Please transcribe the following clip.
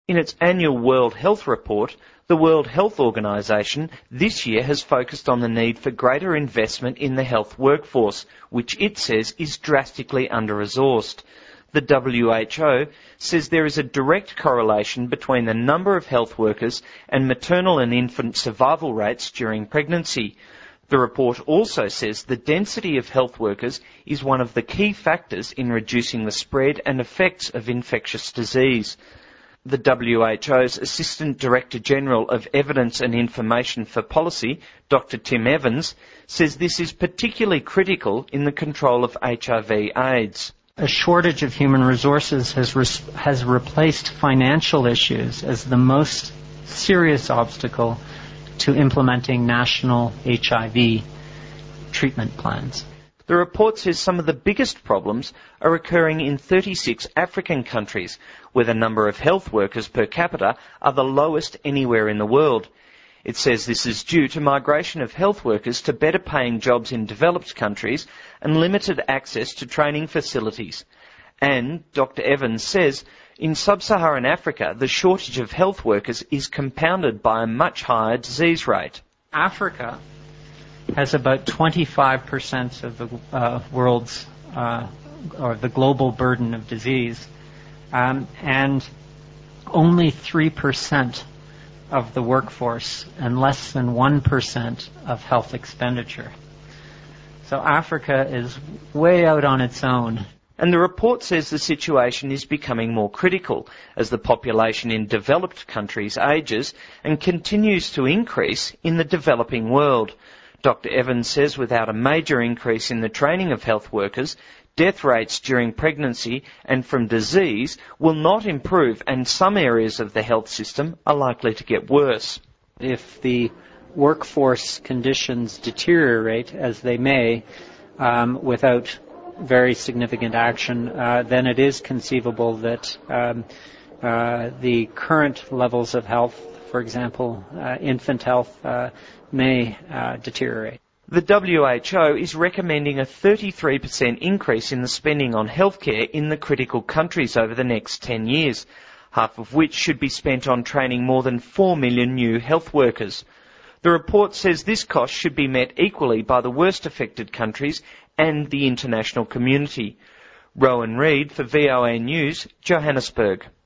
In its annual World Health Report, the World Health Organization this year has focused on the need for greater investment in the health workforce, which it says is drastically under-resourced. The WHO says there is a direct correlation between the number of health workers and maternal and infant survival rates during pregnancy. The report also says the density of health workers is one of the key factors in reducing the spread and effects of infectious disease. The WHO's Assistant Director General of Evidence and Information for Policy, Dr. Tim Evans, says this is particularly critical in the control of HIV/AIDS. A shortage of human resources has replaced financial issues as the most serious obstacle to implementing national HIV treatment plans. The report says some of the biggest problems are occurring in 36 African countries, where the number of health workers per capita are the lowest anywhere in the world. It says this is due to migration of health workers to better paying jobs in developed countries and limited access to training facilities. And, Dr. Evans says, in sub-Saharan Africa, the shortage of health workers is compounded by a much higher disease rate. Africa has about 25% of the world's, or the global burden of disease, and only 3% of the workforce and less than 1% of health expenditure. So Africa is way out on its own. And the report says the situation is becoming more critical as the population in developed countries ages and continues to increase in the developing world. Dr. Evans says without a major increase in the training of health workers, death rates during pregnancy and from disease will not improve, and some areas of the health system are likely to get worse. If the workforce conditions deteriorate, as they may, without very significant action, then it is conceivable that the current levels of health, for example, infant health, may deteriorate. The WHO is recommending a 33% increase in the spending on healthcare in the critical countries over the next 10 years, half of which should be spent on training more than 4 million new health workers. The report says this cost should be met equally by the worst affected countries and the international community. Rowan Reid for VOA News, Johannesburg.